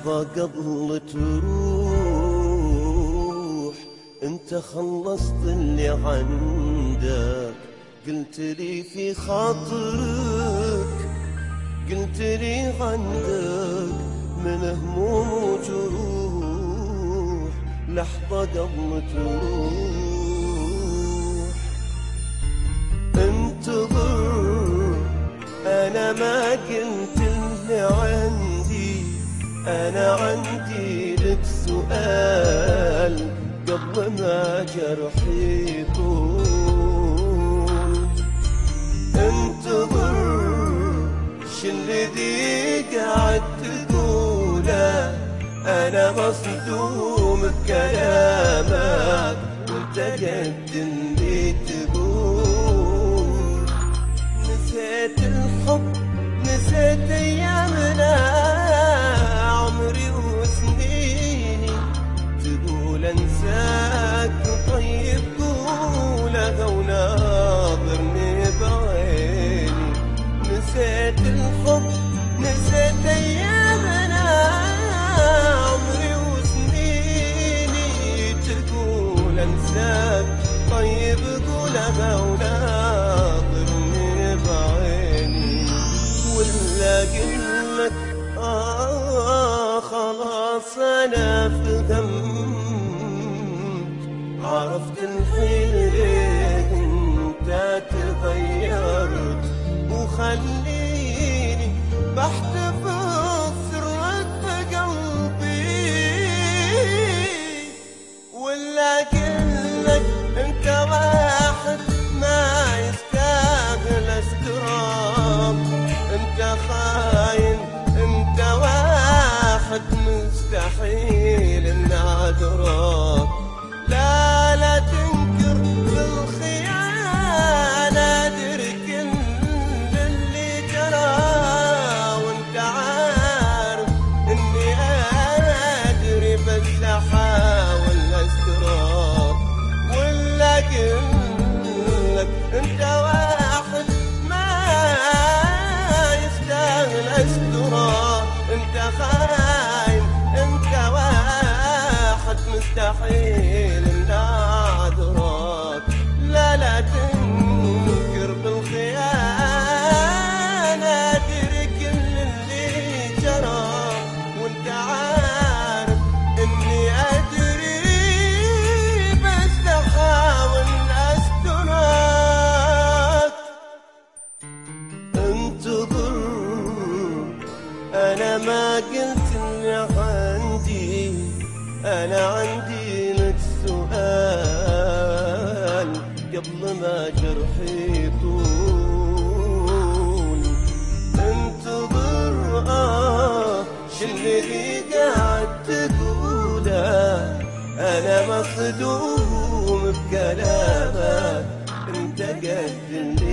لحظة قبل تروح انت خلصت اللي عندك، قلت لي في خاطرك، قلت لي عندك من هموم وجروح لحظة قبل تروح. انتظر انا ما قلت اللي عندي، انا عندي لك سؤال قبل ما جرحي يطول. انتظر شالذي قاعد تقوله، انا مصدوم بكلامك وانت قد اللي تقول. نسيت الحب نسيت ايامنا، عمري وسنيني تقول انساك طيب قولها وناظرني بعيني. نسيت الحب نسيت ايامنا، عمري وسنيني تقول انساك طيب قولها وناظرني بعيني. ولا قلك خلاص انا فهمت، عرفت الحين انت تغيرت، وخليني بحتفظ سرك بقلبي. ولا قلك انت واحد ما يستاهل استراب، انت خاين انت واحد مستحيل ان ادراك. لا لا تنكر بالخيانة، ادرك اللي جرى وانت عارف اني ادري بس احاول استراك. ولا قلك انت واحد ما يستاهل استراك، انت خاين انت واحد مستحيل ان ادراك. لا لا تنكر بالخيانة، ادرك اللي جرى وانت عارف اني ادري بس احاول استراك. انتظر انا ما قلت اللي عندي، انا عندي لك سؤال قبل ما جرحي يطول. انتظر شالذي قاعد تقوله، انا مصدوم بكلامك انت قد اللي